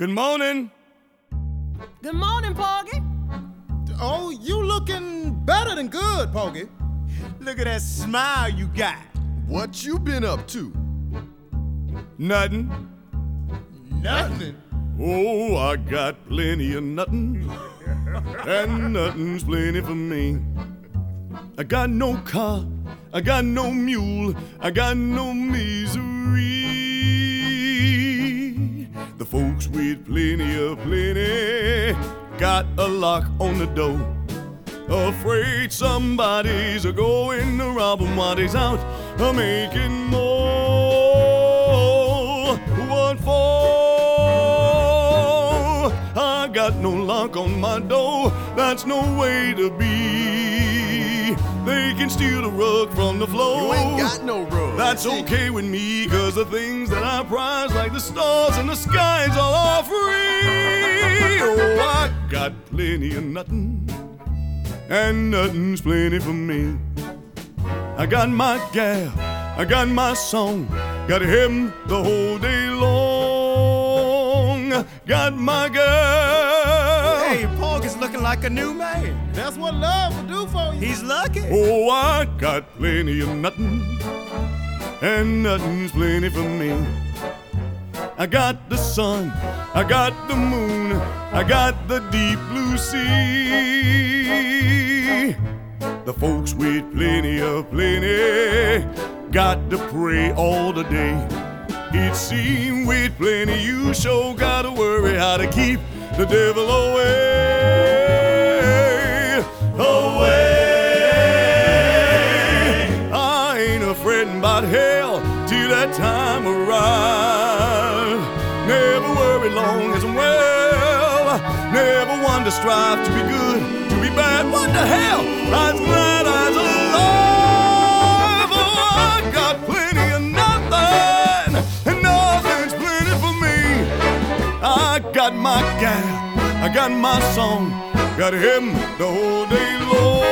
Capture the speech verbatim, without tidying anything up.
Good morning. Good morning, Porgy. Oh, you looking better than good, Porgy. Look at that smile you got. What you been up to? Nothing. Nothing. Oh, I got plenty of nothing, and nothing's plenty for me. I got no car, I got no mule, I got no misery. The folks with plenty of plenty got a lock on the door, afraid somebody's a-going to rob 'em while they's out a-making more. What for? I got no lock on my door, that's no way to be. They can steal the rug from the floor. You ain't got no rug. That's okay with me, cause the things that I prize, like the stars and the skies, are all free. Oh, I got plenty of nothing, and nothing's plenty for me. I got my gal, I got my song, got him the whole day long. Got my girl. Hey, Porgy's looking like a new man. That's what love will do for you. He's lucky. Oh, I got plenty of nothing, and nothing's plenty for me. I got the sun, I got the moon, I got the deep blue sea. The folks with plenty of plenty got to pray all the day. It seems with plenty you sure gotta worry how to keep the devil away, away. I ain't afraid about hell till that time arrives. Never worry long as I'm well. Never one to strive to be good, to be bad. What the hell? I'm glad I was alive. Oh, I got plenty of nothing, and nothing's plenty for me. I got my gal, I got my song, got him the whole day long.